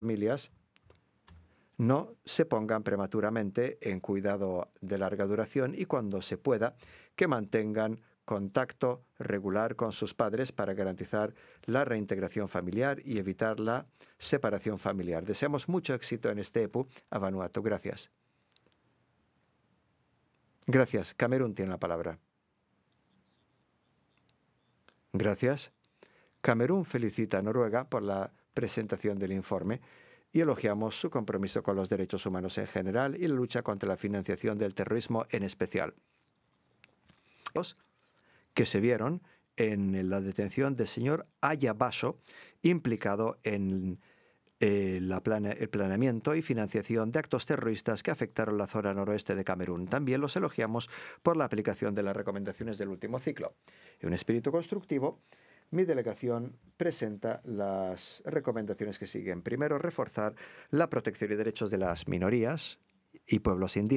familias no se pongan prematuramente en cuidado de larga duración y cuando se pueda, que mantengan contacto regular con sus padres para garantizar la reintegración familiar y evitar la separación familiar. Deseamos mucho éxito en este EPU a Vanuatu. Gracias. Gracias. Camerún tiene la palabra. Gracias. Camerún felicita a Noruega por la presentación del informe y elogiamos su compromiso con los derechos humanos en general y la lucha contra la financiación del terrorismo en especial. Que se vieron en la detención del señor Ayabaso, implicado en el planeamiento y financiación de actos terroristas que afectaron la zona noroeste de Camerún. También los elogiamos por la aplicación de las recomendaciones del último ciclo. En un espíritu constructivo, mi delegación presenta las recomendaciones que siguen. Primero, reforzar la protección y derechos de las minorías y pueblos indígenas.